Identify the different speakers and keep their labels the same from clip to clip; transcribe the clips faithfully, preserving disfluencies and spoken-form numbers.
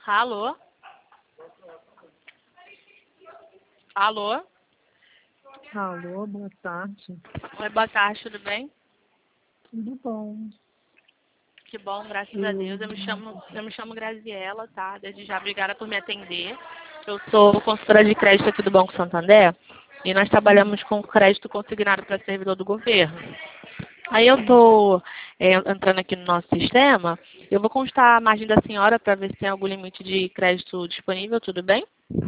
Speaker 1: Alô? Alô?
Speaker 2: Alô, boa tarde.
Speaker 1: Oi, boa tarde, tudo bem?
Speaker 2: Tudo bom?
Speaker 1: Que bom, graças
Speaker 2: Eu...
Speaker 1: a Deus. Eu me chamo, eu me chamo Graziela, tá? Desde já, obrigada por me atender. Eu sou consultora de crédito aqui do Banco Santander e nós trabalhamos com crédito consignado para servidor do governo. Aí eu estou entrando aqui no nosso sistema, eu vou constar a margem da senhora para ver se tem algum limite de crédito disponível, tudo bem?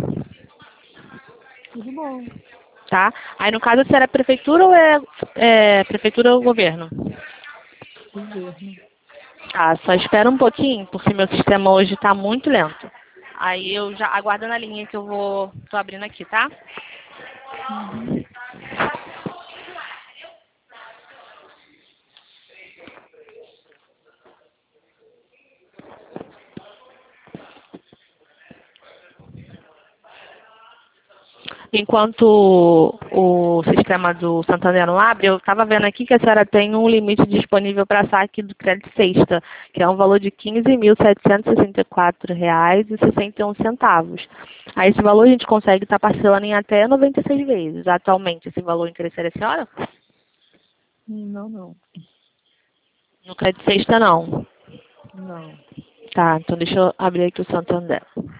Speaker 2: Tudo bom.
Speaker 1: Tá? Aí no caso, a senhora é prefeitura ou é, é prefeitura ou governo?
Speaker 2: Governo.
Speaker 1: Ah, só espera um pouquinho, porque meu sistema hoje está muito lento. Aí eu já aguardo na linha que eu vou, tô abrindo aqui, tá?
Speaker 2: Uhum.
Speaker 1: Enquanto o, o sistema do Santander não abre, eu estava vendo aqui que a senhora tem um limite disponível para saque do crédito sexta, que é um valor de quinze mil setecentos e sessenta e quatro reais e sessenta e um centavos. Aí esse valor a gente consegue estar parcelando em até noventa e seis vezes. Atualmente, esse valor interessaria a senhora?
Speaker 2: Não, não.
Speaker 1: No crédito sexta, não.
Speaker 2: Não.
Speaker 1: Tá, então deixa eu abrir aqui o Santander.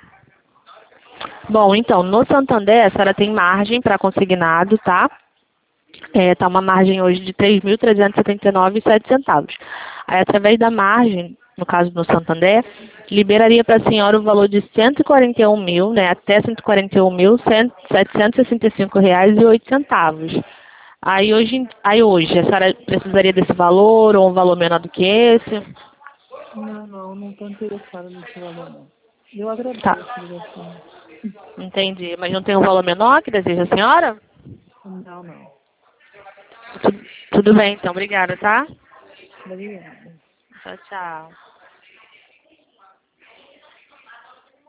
Speaker 1: Bom, então, no Santander, a senhora tem margem para consignado, tá? É, tá uma margem hoje de três mil trezentos e setenta e nove reais e sete centavos. Aí, através da margem, no caso do Santander, liberaria para a senhora o valor de cento e quarenta e um mil, né, até cento e quarenta e um mil, setecentos e sessenta e cinco reais e oito centavos. Aí hoje, aí hoje, a senhora precisaria desse valor ou um valor menor do que esse?
Speaker 2: Não, não, não estou interessada nesse valor, não. Eu
Speaker 1: Tá,
Speaker 2: agradeço a ligação.
Speaker 1: entendi. Mas não tem um valor menor que deseja a senhora?
Speaker 2: Não, não.
Speaker 1: Tudo, tudo bem, então. Obrigada, tá?
Speaker 2: Obrigada.
Speaker 1: Tchau, tchau.